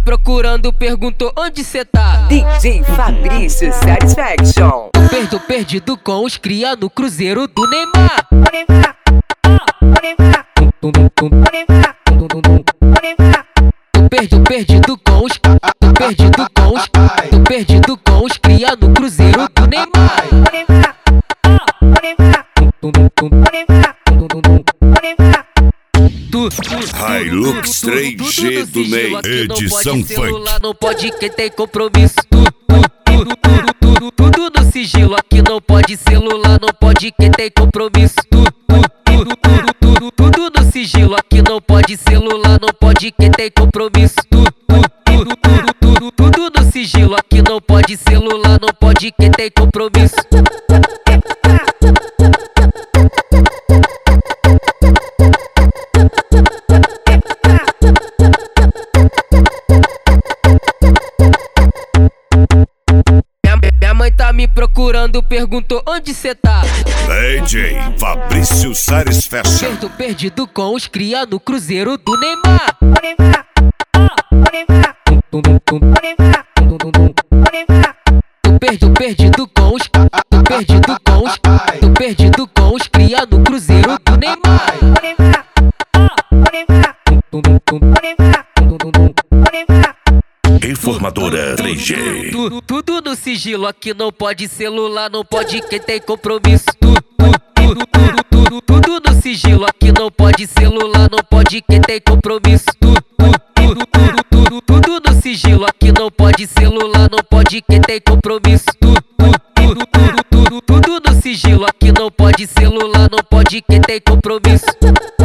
procurando, perguntou onde cê tá. DJ Fabrício Satisfaction. Tô perdido com os cria no cruzeiro do Neymar. Tô perdido com os cria no cruzeiro do Neymar. Hilux 3G do Ney, edição funk. Não pode quem tem compromisso. Tudo no sigilo, aqui não pode celular, não pode quem tem compromisso. Tudo no sigilo, aqui não pode celular, não pode quem tem compromisso. Tudo no sigilo, aqui não pode celular, não pode quem tem compromisso. Minha mãe tá me procurando, perguntou onde cê tá. DJ Fabrício Satisfaction. Tô perdido com os cria no cruzeiro do Neymar. Tô perdido com os cria no cruzeiro do Neymar. Informadora 3G. Tudo no sigilo, aqui não pode celular, não pode quem tem compromisso. Tudo no sigilo, aqui não pode celular, não pode quem tem compromisso. Tudo no sigilo, aqui não pode celular, não pode quem tem compromisso. Tudo no sigilo, aqui não pode celular, não pode quem tem compromisso.